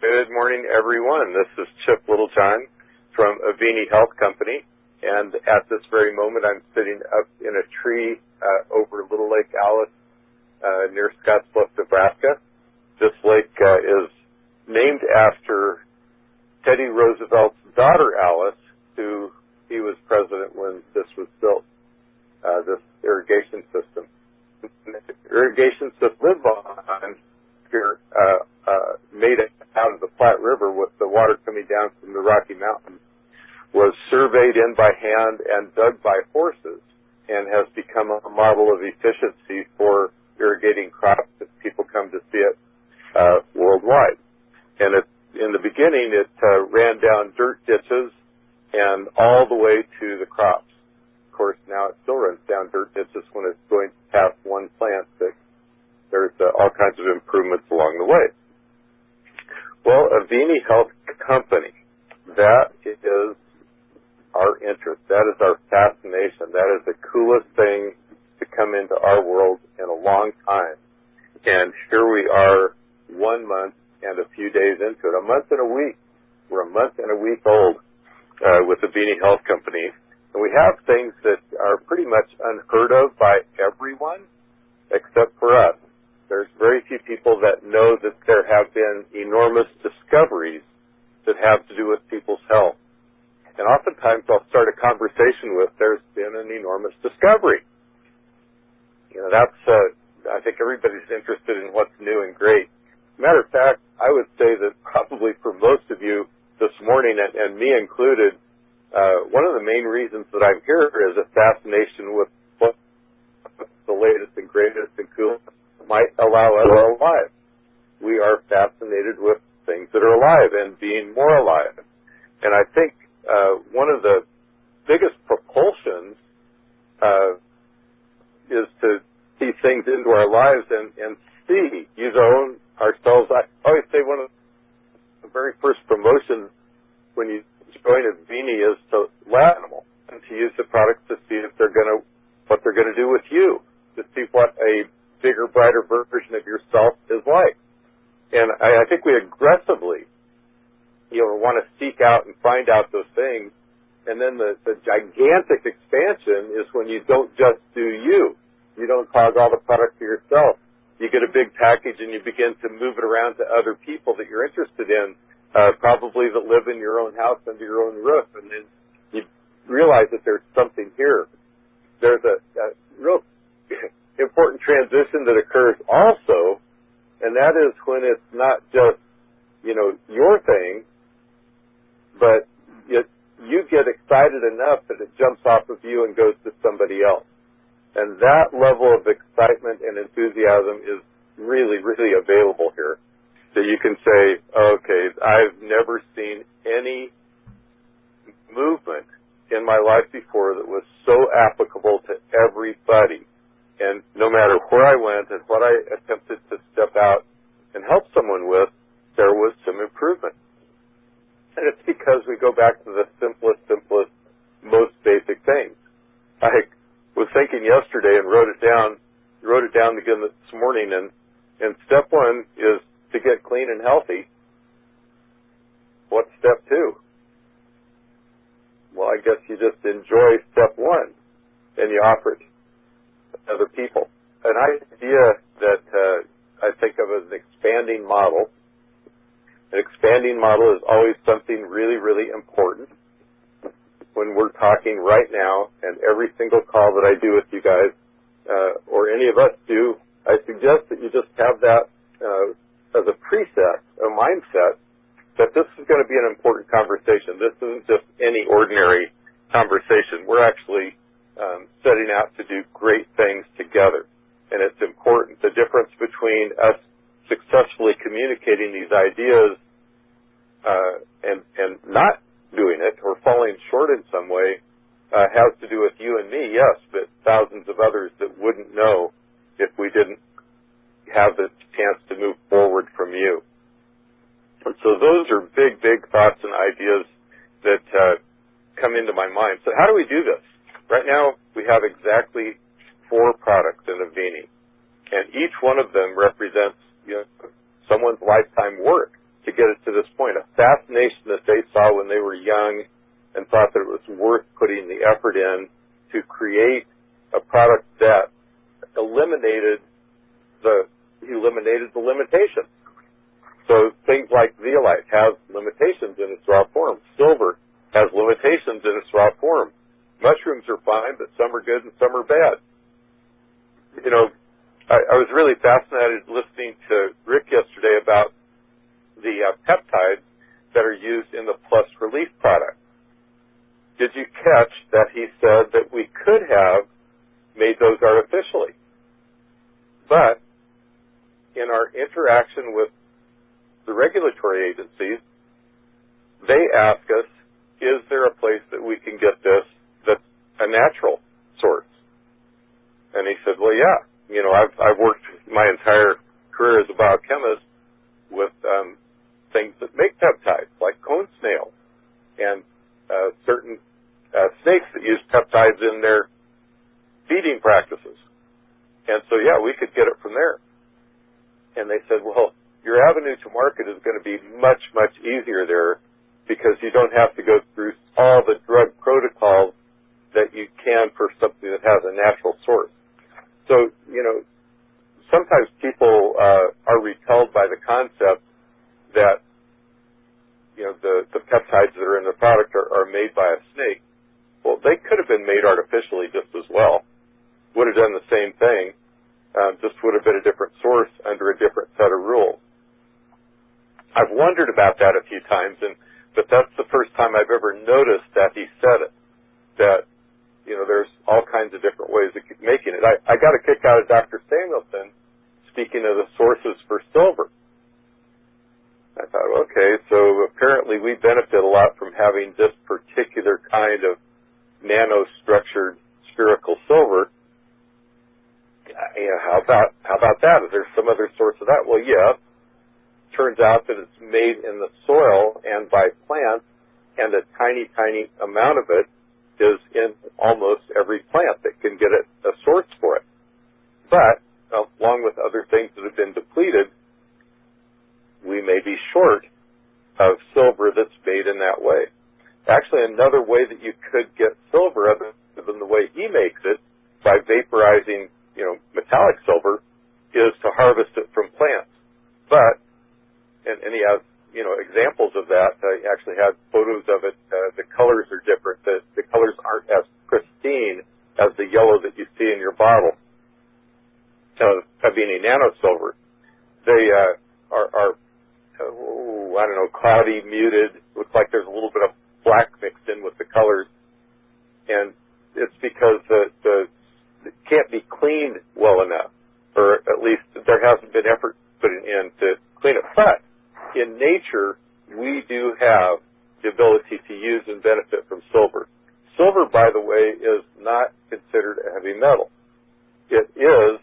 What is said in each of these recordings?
Good morning, everyone. This is Chip Littlejohn from Avini Health Company, and at this very moment, I'm sitting up in a tree over Little Lake Alice near Scottsbluff, Nebraska. This lake is named after Teddy Roosevelt's daughter, Alice, who he was president when this was built, this irrigation system. Irrigation system lived on here, made it out of the Platte River with the water coming down from the Rocky Mountains, was surveyed in by hand and dug by horses, and has become a model of efficiency for irrigating crops as people come to see it worldwide. And in the beginning, it ran down dirt ditches and all the way to the crops. Of course, now it still runs down dirt ditches when it's going past one plant, but there's all kinds of improvements along the way. Well, Avini Health Company, that is our interest. That is our fascination. That is the coolest thing to come into our world in a long time. And here we are 1 month and a few days into it. A month and a week. We're a month and a week old with Avini Health Company. And we have things that are pretty much unheard of by everyone except for us. There's very few people that know that there have been enormous discoveries that have to do with people's health. And oftentimes I'll start a conversation with, there's been an enormous discovery. You know, that's, I think everybody's interested in what's new and great. Matter of fact, I would say that probably for most of you this morning, and me included, one of the main reasons that I'm here is a fascination with what's the latest and greatest and coolest might allow us to be alive. We are fascinated with things that are alive and being more alive. And I think one of the biggest propulsions is to see things into our lives and see, use ourselves. I always say one of the very first promotions when you join Avini is to lab animal and to use the products to see if what they're gonna do with you, to see what a bigger, brighter version of yourself is like. And I think we aggressively, want to seek out and find out those things. And then the gigantic expansion is when you don't just do you. You don't cause all the product for yourself. You get a big package and you begin to move it around to other people that you're interested in, probably that live in your own house under your own roof. And then you realize that there's something here. There's a real important transition that occurs also, and that is when it's not just, your thing, but you get excited enough that it jumps off of you and goes to somebody else. And that level of excitement and enthusiasm is really, really available here. So you can say, okay, I've never seen any movement in my life before that was so applicable to everybody. And no matter where I went and what I attempted to step out and help someone with, there was some improvement. And it's because we go back to the simplest, most basic things. I was thinking yesterday and wrote it down again this morning, and step one is to get clean and healthy. What's step two? Well, I guess you just enjoy step one and you offer it other people. An idea that I think of as an expanding model. An expanding model is always something really, really important. When we're talking right now, and every single call that I do with you guys, or any of us do, I suggest that you just have that as a preset, a mindset, that this is going to be an important conversation. This isn't just any ordinary conversation. We're actually setting out to do great things together. And it's important. The difference between us successfully communicating these ideas and not doing it or falling short in some way has to do with you and me, yes, but thousands of others that wouldn't know if we didn't have the chance to move forward from you. And so those are big, big thoughts and ideas that come into my mind. So how do we do this? Right now, we have exactly 4 products in Avini, and each one of them represents someone's lifetime work. to get it to this point, a fascination that they saw when they were young and thought that it was worth putting the effort in to create a product that eliminated the limitations. So things like zeolite has limitations in its raw form. Silver has limitations in its raw form. Mushrooms are fine, but some are good and some are bad. You know, I was really fascinated listening to Rick yesterday about the peptides that are used in the Plus Relief product. Did you catch that he said that we could have made those artificially? But in our interaction with the regulatory agencies, they ask us, is there a place that we can get this that's a natural source? And he said, well, yeah. You know, I've worked my entire career as a biochemist with things that make peptides, like cone snails and certain snakes that use peptides in their feeding practices. And so, yeah, we could get it from there. And they said, well, your avenue to market is going to be much, much easier there because you don't have to go through all the drug protocols that you can for something that has a natural source. So, you know, sometimes people are repelled by the concept that, you know, the peptides that are in the product are made by a snake. Well, they could have been made artificially just as well. Would have done the same thing, just would have been a different source under a different set of rules. I've wondered about that a few times, but that's the first time I've ever noticed that he said it, that, you know, there's all kinds of different ways of making it. I got a kick out of Dr. Samuelson speaking of the sources for silver. I thought, okay, so apparently we benefit a lot from having this particular kind of nanostructured spherical silver. You know, how about that? Is there some other source of that? Well, yes. Turns out that it's made in the soil and by plants, and a tiny, tiny amount of it is in almost every plant that can get a source for it. But, along with other things that have been depleted, we may be short of silver that's made in that way. Actually, another way that you could get silver, other than the way he makes it, by vaporizing, you know, metallic silver, is to harvest it from plants. But, and he has, you know, examples of that. He actually had photos of it. The colors are different. The colors aren't as pristine as the yellow that you see in your bottle. Being a nano silver, they are I don't know, cloudy, muted. Looks like there's a little bit of black mixed in with the colors, and it's because it can't be cleaned well enough, or at least there hasn't been effort put in to clean it. But in nature, we do have the ability to use and benefit from silver. Silver, by the way, is not considered a heavy metal. It is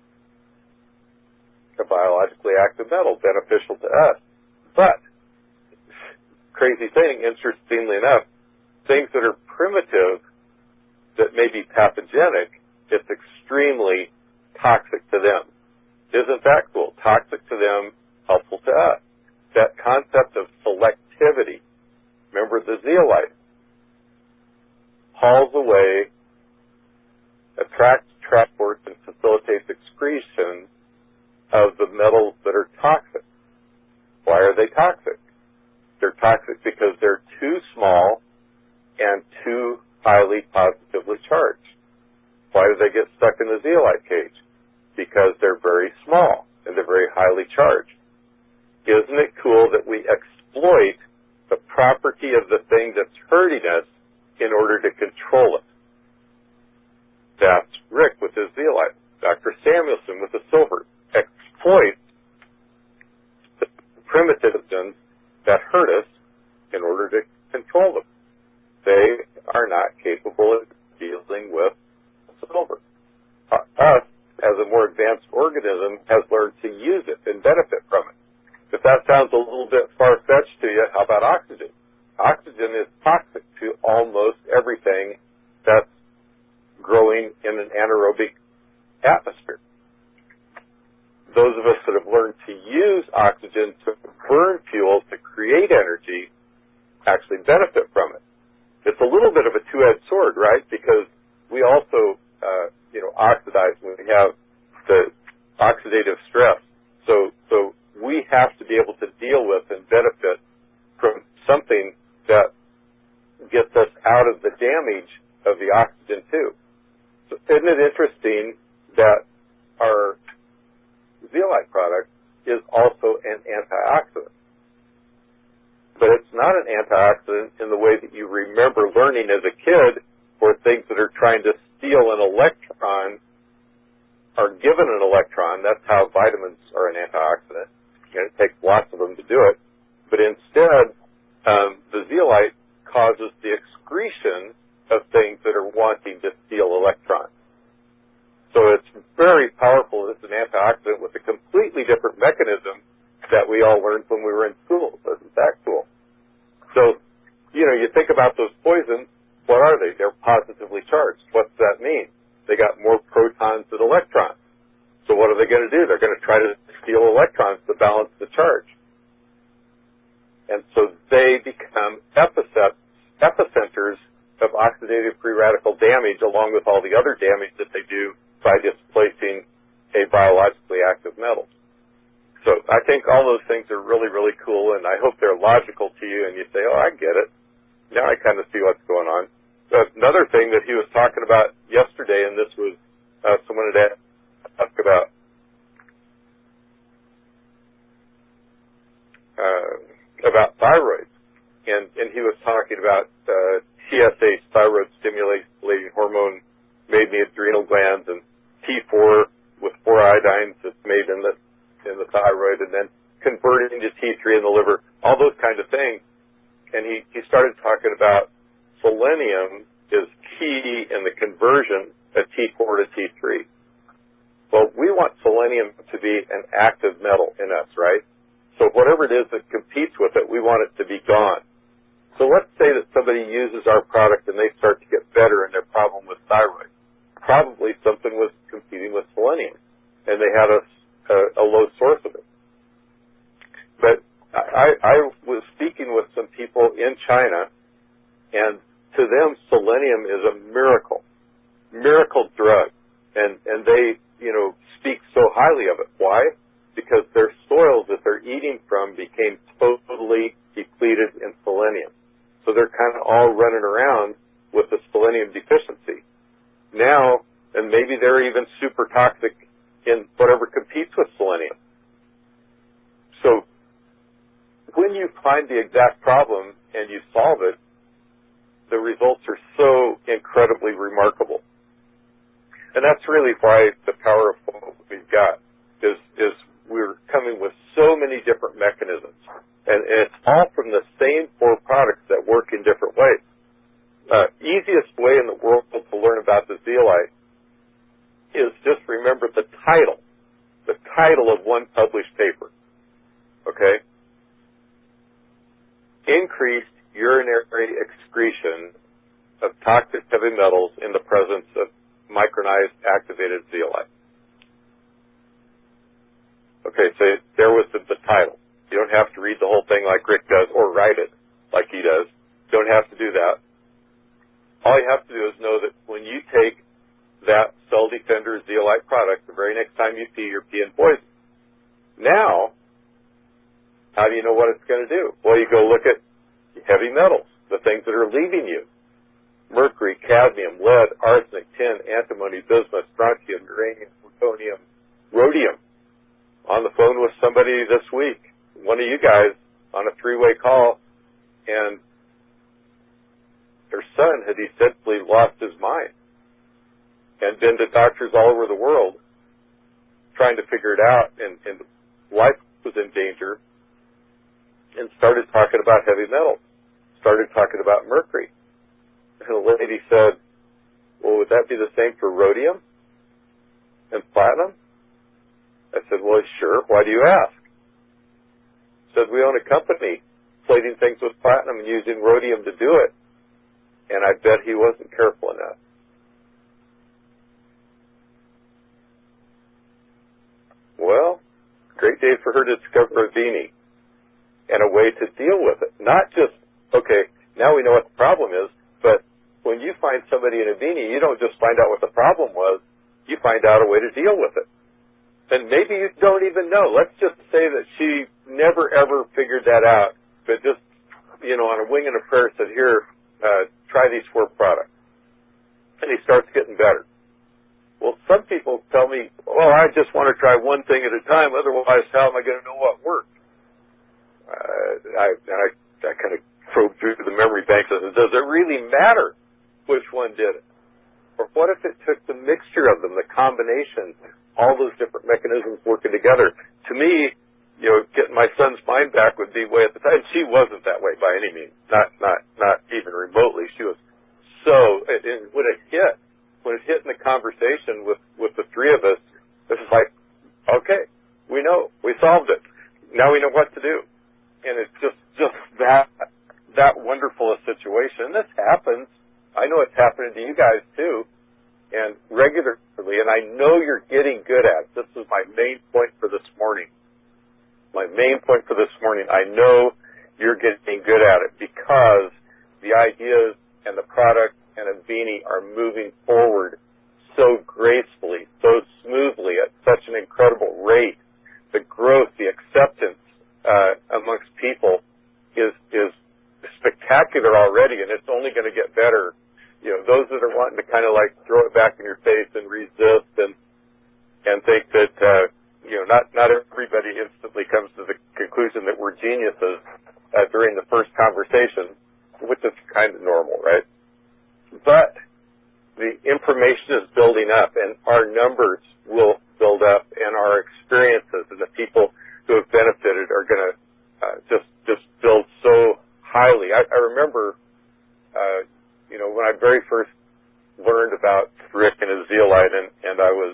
a biologically active metal, beneficial to us. But, crazy thing, interestingly enough, things that are primitive that may be pathogenic, it's extremely toxic to them. Isn't that cool? Toxic to them, helpful to us. That concept of selectivity. Remember the zeolite. Hauls away, attracts, transports, and facilitates excretion of the metals that are toxic. Why are they toxic? They're toxic because they're too small and too highly positively charged. Why do they get stuck in the zeolite cage? Because they're very small and they're very highly charged. Isn't it cool that we exploit the property of the thing that's hurting us in order to control it? That's Rick with his zeolite. Dr. Samuelson with the silver. Exploit the primitivisms that hurt us in order to control them. They are not capable of dealing with silver. Us, as a more advanced organism, has learned to use it and benefit from it. If that sounds a little bit far-fetched to you, how about oxygen? Oxygen is toxic to almost everything that's growing in an anaerobic atmosphere. Those of us that have learned to use oxygen to burn fuel can benefit from it. It's a little bit of a two-edged sword, right? Because we also, oxidize when we have the oxidative stress. So we have to be able to deal with and benefit from something that gets us out of the damage of the oxygen too. So isn't it interesting that our zeolite product is also an antioxidant? But it's not an antioxidant in the way that you remember learning as a kid, where things that are trying to steal an electron are given an electron. That's how vitamins are an antioxidant. It takes lots of them to do it. But instead, the zeolite causes the excretion of things that are wanting to steal electrons. So it's very powerful as an antioxidant with a completely different mechanism that we all learned when we were in school. Isn't that cool? So, you think about those poisons, what are they? They're positively charged. What's that mean? They got more protons than electrons. So what are they going to do? They're going to try to steal electrons to balance the charge. And so they become epicenters of oxidative free radical damage, along with all the other damage that they do by displacing a biologically active metal. So I think all those things are really, really cool, and I hope they're logical to you, and you say, oh, I get it. Now I kind of see what's going on. Another thing that he was talking about yesterday, and this was someone had asked about thyroid, and he was talking about TSH, thyroid stimulating hormone, made in the adrenal glands, and T4 with 4 iodines that's made in the thyroid, and then converting to T3 in the liver, all those kinds of things. And he started talking about selenium is key in the conversion of T4 to T3. Well, we want selenium to be an active metal in us, right? So whatever it is that competes with it, we want it to be gone. So let's say that somebody uses our product and they start to get better in their problem with thyroid. Probably something was competing with selenium, and they had a low source of it. But I was speaking with some people in China, and to them, selenium is a miracle drug, and they, speak so highly of it. Why? Because their soils that they're eating from became totally depleted in selenium. So they're kind of all running around with the selenium deficiency. Now, and maybe they're even super toxic in whatever competes with selenium. So when you find the exact problem and you solve it, the results are so incredibly remarkable. And that's really why the power of what we've got is we're coming with so many different mechanisms. And it's all from the same 4 products that work in different ways. Easiest way in the world to learn about the zeolite is just remember the title of one published paper. Okay? Increased urinary excretion of toxic heavy metals in the presence of micronized activated zeolite. Okay, so there was the title. You don't have to read the whole thing like Rick does or write it like he does. Don't have to do that. All you have to do is know that when you take that Cell Defender zeolite product, the very next time you pee, you're peeing poison. Now, how do you know what it's going to do? Well, you go look at heavy metals, the things that are leaving you. Mercury, cadmium, lead, arsenic, tin, antimony, bismuth, strontium, uranium, plutonium, rhodium. On the phone with somebody this week, one of you guys, on a 3-way call, and their son had essentially lost his mind and been to doctors all over the world trying to figure it out, and life was in danger, and started talking about heavy metals, started talking about mercury. And the lady said, well, would that be the same for rhodium and platinum? I said, well, sure. Why do you ask? She said, we own a company plating things with platinum and using rhodium to do it. And I bet he wasn't careful enough. Well, great day for her to discover Avini and a way to deal with it. Not just, okay, Now we know what the problem is, but when you find somebody in Avini, you don't just find out what the problem was, you find out a way to deal with it. And maybe you don't even know. Let's just say that she never, ever figured that out, but just, on a wing and a prayer said, here, try these 4 products. And he starts getting better. Well, some people tell me, I just want to try one thing at a time, otherwise how am I going to know what works? I kind of probe through the memory banks and said, does it really matter which one did it? Or what if it took the mixture of them, the combination, all those different mechanisms working together? To me, getting my son's mind back would be way at the time. She wasn't that way by any means, not even remotely. She was so, and when it hit in the conversation with the 3 of us, it was like, okay, we know, we solved it. Now we know what to do. And it's just that wonderful a situation. And this happens. I know it's happening to you guys too, and regularly, and I know you're getting good at it. This is my main point for this morning. I know you're getting good at it because the ideas and the product and Avini are moving forward so gracefully, so smoothly, at such an incredible rate. The growth, the acceptance amongst people is spectacular already, and it's only going to get better. Those that are wanting to kind of like throw it back in your face and resist and think that not everybody instantly comes to the conclusion that we're geniuses during the first conversation, which is kind of normal, right? But the information is building up, and our numbers will build up, and our experiences and the people who have benefited are going to just build so highly. I remember, when I very first learned about Rick and his zeolite, and I was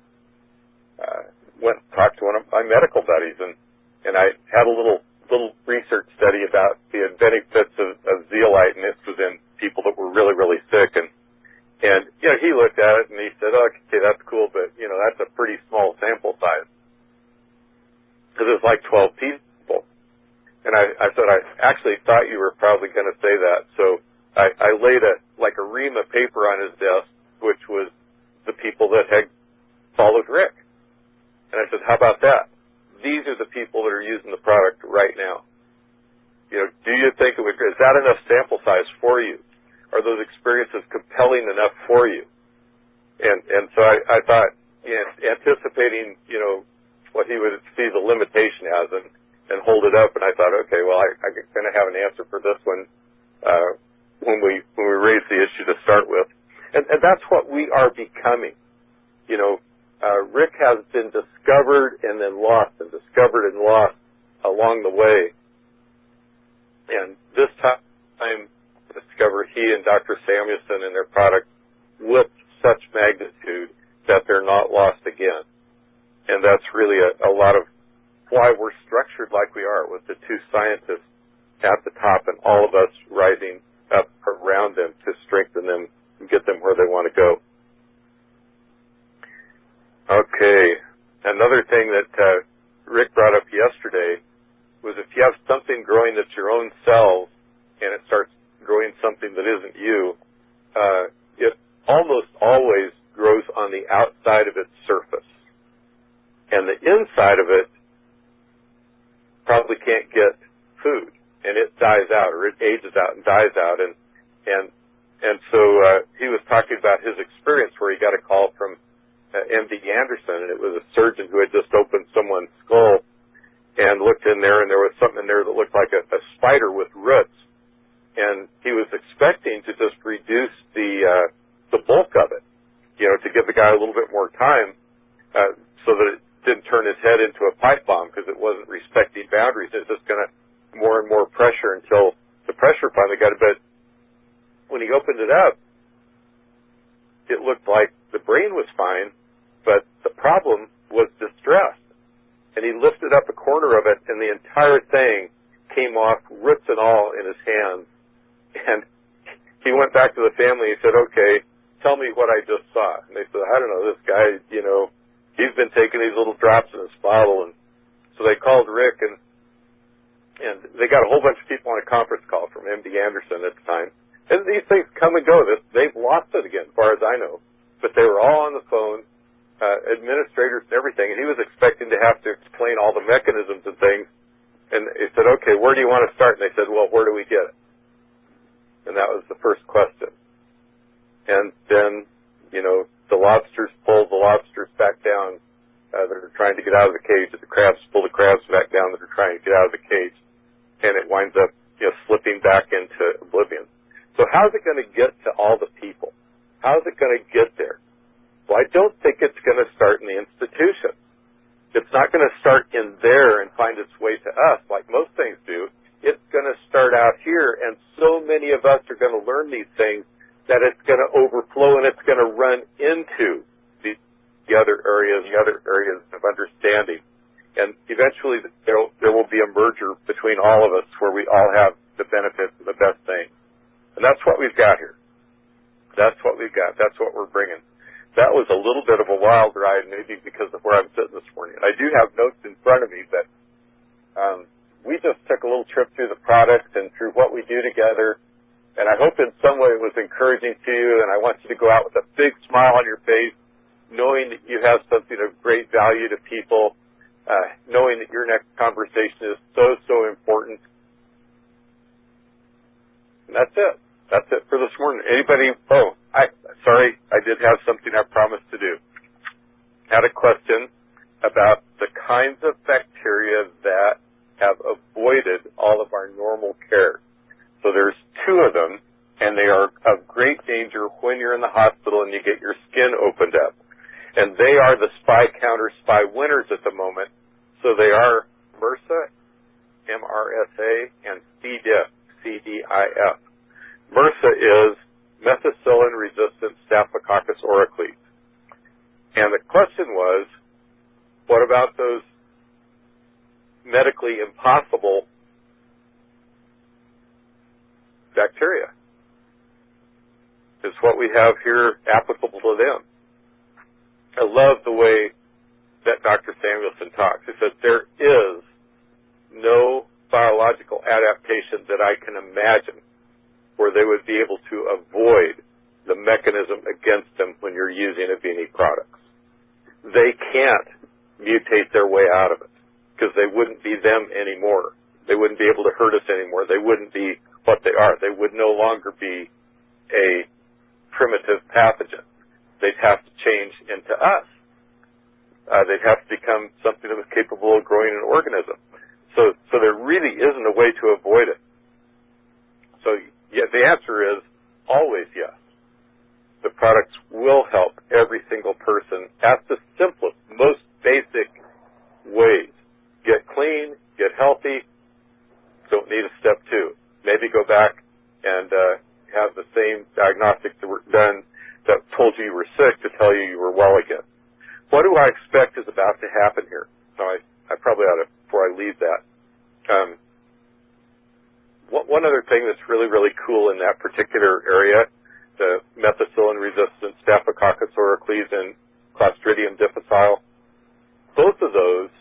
went and talked to one of my medical buddies, and I had a little research study about the benefits of zeolite, and this was in people that were really, really sick, and he looked at it and he said, okay, that's cool, but that's a pretty small sample size, because it was like 12 people. And I said, I actually thought you were probably going to say that, so I laid a ream of paper on his desk, which was the people that had followed Rick. And I said, how about that? These are the people that are using the product right now. Do you think is that enough sample size for you? Are those experiences compelling enough for you? And so I thought, anticipating, what he would see the limitation as and hold it up, and I thought, okay, well, I'm going to have an answer for this one when we raise the issue to start with. And that's what we are becoming. Rick has been discovered and then lost, and discovered and lost along the way. And this time, discovered he and Dr. Samuelson and their product with such magnitude that they're not lost again. And that's really a lot of why we're structured like we are, with the 2 scientists at the top and all of us rising up around them to strengthen them and get them where they want to go. Okay, another thing that Rick brought up yesterday was if you have something growing that's your own cells and it starts growing something that isn't you, it almost always grows on the outside of its surface. And the inside of it probably can't get food, and it dies out, or it ages out and dies out. And so he was talking about his experience where he got a call from MD Anderson, and it was a surgeon who had just opened someone's skull and looked in there, and there was something in there that looked like a spider with roots. And he was expecting to just reduce the bulk of it, to give the guy a little bit more time so that it didn't turn his head into a pipe bomb, because it wasn't respecting boundaries. It was just going to more and more pressure until the pressure finally got it. But when he opened it up, it looked like the brain was fine, but the problem was distress. And he lifted up a corner of it, and the entire thing came off, roots and all, in his hands. And he went back to the family. He said, okay, tell me what I just saw. And they said, I don't know, this guy, he's been taking these little drops in his bottle. And so they called Rick, and And they got a whole bunch of people on a conference call from MD Anderson at the time. And these things come and go. They've lost it again, as far as I know. But they were all on the phone, administrators and everything, and he was expecting to have to explain all the mechanisms and things. And he said, okay, where do you want to start? And they said, well, where do we get it? And that was the first question. And then, the lobsters pull the lobsters back down that are trying to get out of the cage, and the crabs pull the crabs back down that are trying to get out of the cage. And it winds up, slipping back into oblivion. So how's it going to get to all the people? How's it going to get there? Well, I don't think it's going to start in the institution. It's not going to start in there and find its way to us like most things do. It's going to start out here, and so many of us are going to learn these things that it's going to overflow and it's going to run into the other areas of understanding. And eventually there will be a merger between all of us where we all have the benefits of the best thing. And that's what we've got here. That's what we've got. That's what we're bringing. That was a little bit of a wild ride, maybe because of where I'm sitting this morning. And I do have notes in front of me, but we just took a little trip through the product and through what we do together. And I hope in some way it was encouraging to you, and I want you to go out with a big smile on your face, knowing that you have something of great value to people, knowing that your next conversation is so, so important. And that's it. That's it for this morning. Anybody? Sorry, I did have something I promised to do. Had a question about the kinds of bacteria that have avoided all of our normal care. So there's two of them, and they are of great danger when you're in the hospital and you get your skin opened up. And they are the spy counter spy winners at the moment. So they are MRSA, MRSA, and C. diff, C-D-I-F. MRSA is methicillin-resistant Staphylococcus aureus. And the question was, what about those medically impossible bacteria? Is what we have here applicable to them? I love the way that Dr. Samuelson talks. He said, there is no biological adaptation that I can imagine where they would be able to avoid the mechanism against them when you're using Avini products. They can't mutate their way out of it because they wouldn't be them anymore. They wouldn't be able to hurt us anymore. They wouldn't be what they are. They would no longer be a primitive pathogen. They'd have to change into us. They'd have to become something that was capable of growing an organism. So there really isn't a way to avoid it. So yeah, the answer is always yes. The products will help every single person at the simplest, most basic ways. Get clean, get healthy, don't need a step two. Maybe go back and have the same diagnostics that were done that told you were sick to tell you were well again. What do I expect is about to happen here? So I probably ought to, before I leave that, one other thing that's really, really cool in that particular area, the methicillin-resistant Staphylococcus aureus and Clostridium difficile, both of those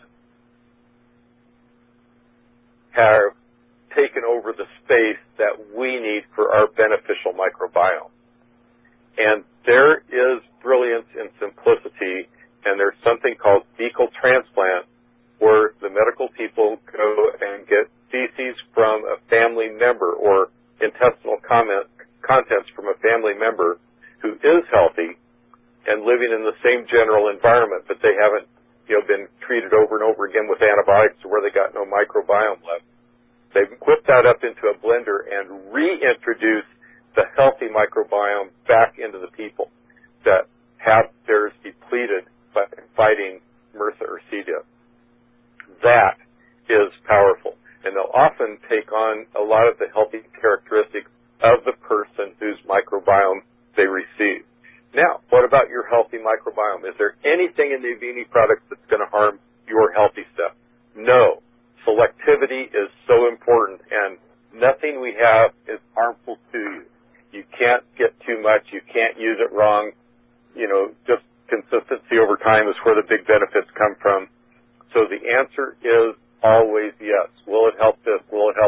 have taken over the space that we need for our beneficial microbiome. And there is brilliance in simplicity, and there's something called fecal transplant where the medical people go and get feces from a family member or intestinal contents from a family member who is healthy and living in the same general environment, but they haven't, been treated over and over again with antibiotics to where they got no microbiome left. They whip that up into a blender and reintroduce the healthy microbiome back into the people that have theirs depleted by fighting MRSA or C. diff. That is powerful. And they'll often take on a lot of the healthy characteristics of the person whose microbiome they receive. Now, what about your healthy microbiome? Is there anything in the Avini products that's going to harm your healthy stuff? No. Selectivity is so important, and nothing we have is harmful to you. You can't get too much. You can't use it wrong. Just consistency over time is where the big benefits come from. So the answer is always yes. Will it help this? Will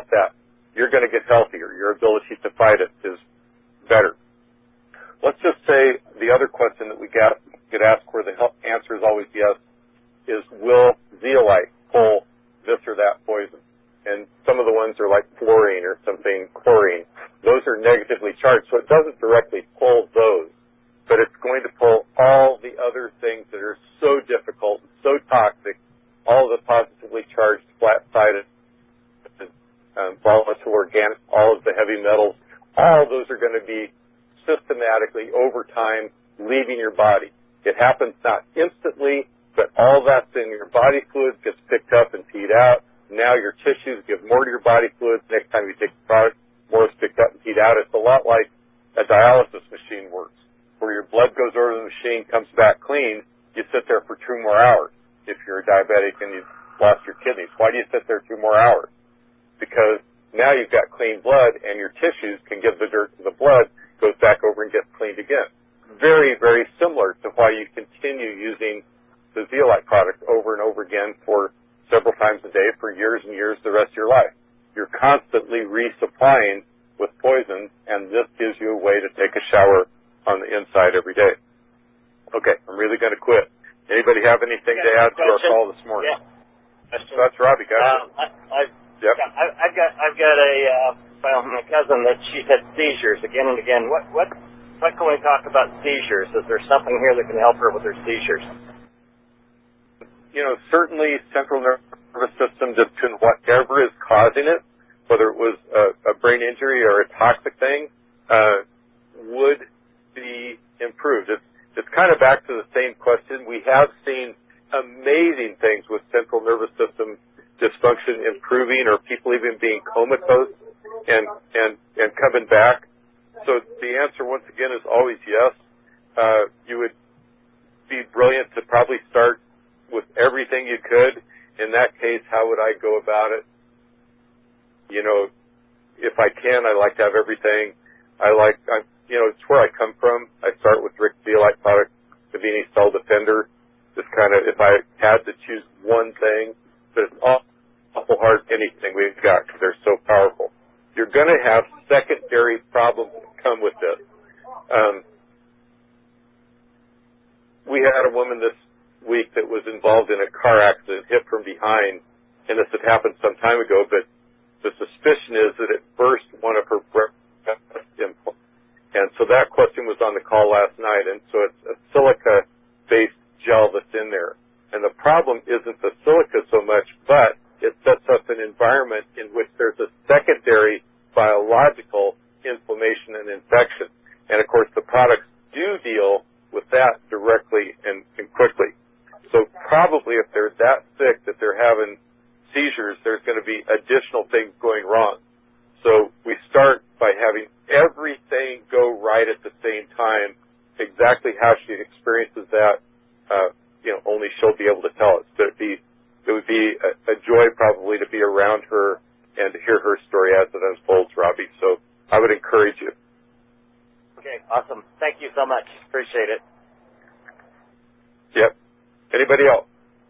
without that, you're going to get healthier. Your ability to fight it is better. Let's just say the other question that we get asked where the answer is always yes is, will zeolite pull this or that poison? And some of the ones are like fluorine or something, chlorine. Those are negatively charged, so it doesn't directly pull those, but it's going to pull all the other things that are so difficult, so toxic, all of the positively charged, flat-sided, volatile organic, all of the heavy metals. All of those are going to be systematically, over time, leaving your body. It happens not instantly, but all that's in your body fluids gets picked up and peed out. Now your tissues give more to your body fluids. Next time you take the product, more is picked up and peed out. It's a lot like a dialysis machine works, where your blood goes over to the machine, comes back clean. You sit there for 2 more hours if you're a diabetic and you've lost your kidneys. Why do you sit there 2 more hours? Because now you've got clean blood and your tissues can give the dirt to the blood, goes back over and gets cleaned again. Very, very similar to why you continue using the zeolite product over and over again for several times a day for years and years the rest of your life. You're constantly resupplying with poison, and this gives you a way to take a shower on the inside every day. Okay, I'm really going to quit. Anybody have anything to add to our call this morning? Yeah. So that's Robbie, guys. Yep. I've got my cousin that she's had seizures again and again. What can we talk about seizures? Is there something here that can help her with her seizures? Certainly central nervous system dysfunction, whatever is causing it, whether it was a brain injury or a toxic thing, would be improved. It's kind of back to the same question. We have seen amazing things with central nervous system dysfunction improving, or people even being comatose and coming back. So the answer, once again, is always yes. You would be brilliant to probably start with everything you could. In that case, how would I go about it? If I can, I like to have everything. It's where I come from. I start with Rick Zeolite product, Navini Cell Defender. Just kind of, if I had to choose one thing, but it's awful hard, anything we've got, because they're so powerful. You're going to have secondary problems that come with this. We had a woman this week that was involved in a car accident, hit from behind, and this had happened some time ago, but the suspicion is that it burst one of her breast implants. And so that question was on the call last night, and so it's a silica-based gel that's in there. And the problem isn't the silica so much, but it sets up an environment in which there's a secondary biological inflammation and infection. And, of course, the products do deal with that directly and quickly. So probably if they're that sick that they're having seizures, there's going to be additional things going wrong. So we start by having everything go right at the same time. Exactly how she experiences that, only she'll be able to tell us. But it would be a joy probably to be around her and to hear her story as it unfolds, Robbie. So I would encourage you. Okay, awesome. Thank you so much. Appreciate it. Yep. Anybody else?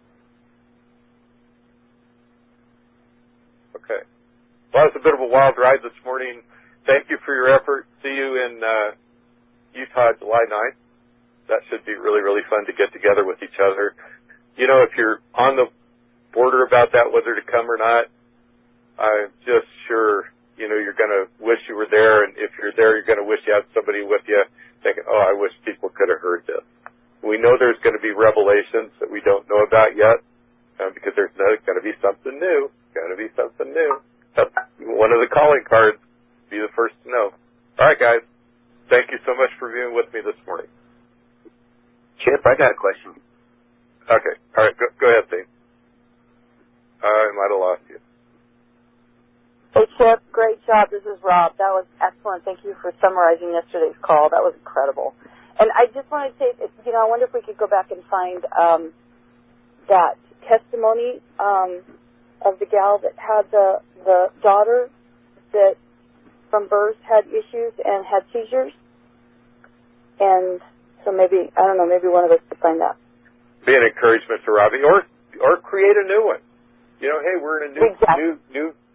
Okay. Well, it's a bit of a wild ride this morning. Thank you for your effort. See you in Utah July 9th. That should be really, really fun to get together with each other. If you're on the border about that, whether to come or not, I'm just sure, you're going to wish you were there. And if you're there, you're going to wish you had somebody with you thinking, oh, I wish people could have heard this. We know there's going to be revelations that we don't know about yet because there's going to be something new. That's one of the calling cards. Be the first to know. All right, guys. Thank you so much for being with me this morning. Chip, I got a question. Okay. All right. Go ahead, Steve. I might have lost you. Hey, Chip. Great job. This is Rob. That was excellent. Thank you for summarizing yesterday's call. That was incredible. And I just wanted to say, I wonder if we could go back and find that testimony of the gal that had the daughter that from birth had issues and had seizures. And so maybe one of us could find that. Be an encouragement to Robbie, or create a new one. Hey, we're in a new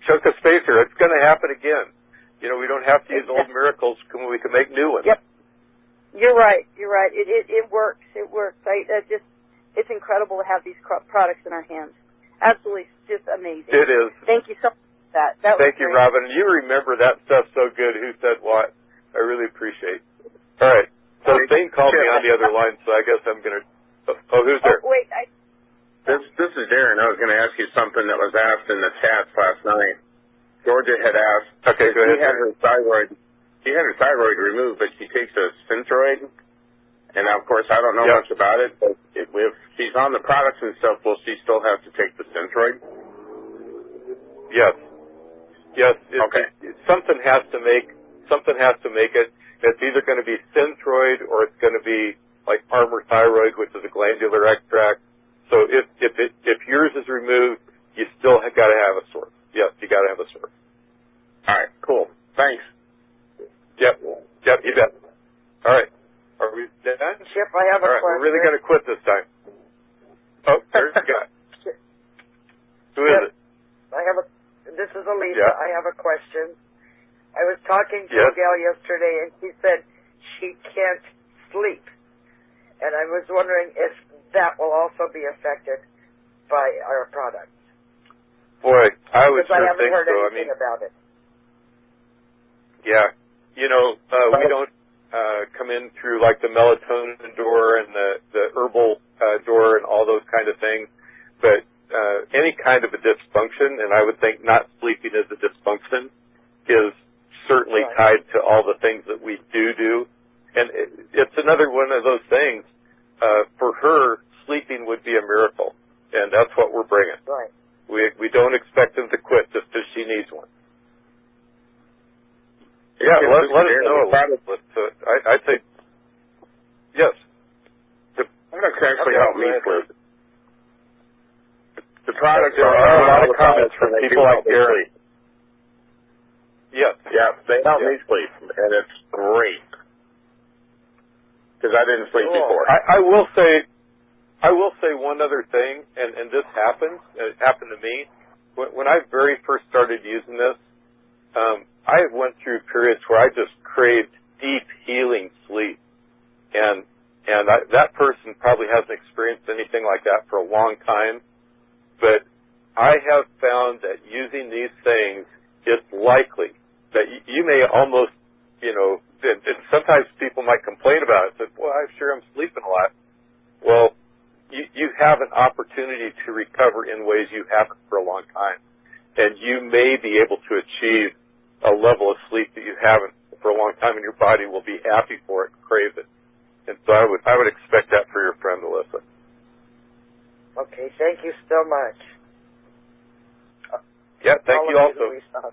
chunk of spacer. It's going to happen again. You know, we don't have to use old miracles. We can make new ones. Yep. You're right. You're right. It works. It works. It's incredible to have these products in our hands. Absolutely, just amazing. It is. Thank you so much for that. Thank you, Robin. And you remember that stuff so good. Who said what? I really appreciate it. All right. So Zane called me on the other line, so I guess I'm going to... Oh, who's there? Oh, wait. This is Darren. I was going to ask you something that was asked in the chats last night. Georgia had asked... Okay, go ahead. She had her thyroid removed, but she takes a Synthroid. And, of course, I don't know much about it, but if she's on the products and stuff, will she still have to take the Synthroid? Yes. Yes. Okay. Something has to make it. It's either going to be Synthroid or it's going to be like Armour Thyroid, which is a glandular extract. So if yours is removed, you still got to have a source. Yes, you got to have a source. All right. Cool. Thanks. Yep. You bet. All right. Are we done? Chip, I have a question. We're really going to quit this time. Oh, there's the guy. Who is it? This is Elisa. Yeah. I have a question. I was talking to a gal yesterday, and she said she can't sleep. And I was wondering if that will also be affected by our products. Boy, I would sure I haven't think heard so. anything about it. Yeah. You know, we don't come in through like the melatonin door and the herbal door and all those kind of things. But any kind of a dysfunction, and I would think not sleeping is a dysfunction, is certainly tied to all the things that we do. And it's another one of those things. For her, sleeping would be a miracle, and that's what we're bringing. Right. We don't expect them to quit just because she needs one. Yeah, let us know. I'd say yes. The products actually help me sleep. The products there are a lot of comments from people like Gary. Yes. Yeah, they help me sleep, and it's great. Because I didn't sleep before. I will say one other thing, and this happened. It happened to me. When I very first started using this, I went through periods where I just craved deep healing sleep. And that person probably hasn't experienced anything like that for a long time. But I have found that using these things, it's likely that you may almost, and sometimes people might complain about it, but, well, I'm sure I'm sleeping a lot. Well, you have an opportunity to recover in ways you haven't for a long time. And you may be able to achieve a level of sleep that you haven't for a long time, and your body will be happy for it and crave it. And so I would expect that for your friend, Alyssa. Okay, thank you so much. Yeah, thank you also.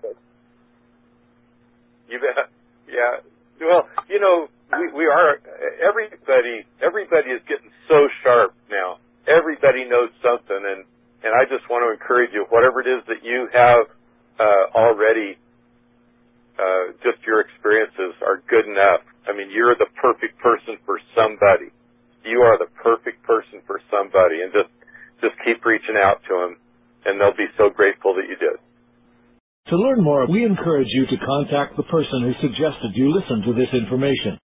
You bet. Yeah. Well, we are, everybody is getting so sharp now. Everybody knows something, and I just want to encourage you, whatever it is that you have already, just your experiences are good enough. I mean, you're the perfect person for somebody. You are the perfect person for somebody, and just keep reaching out to them, and they'll be so grateful that you did. To learn more, we encourage you to contact the person who suggested you listen to this information.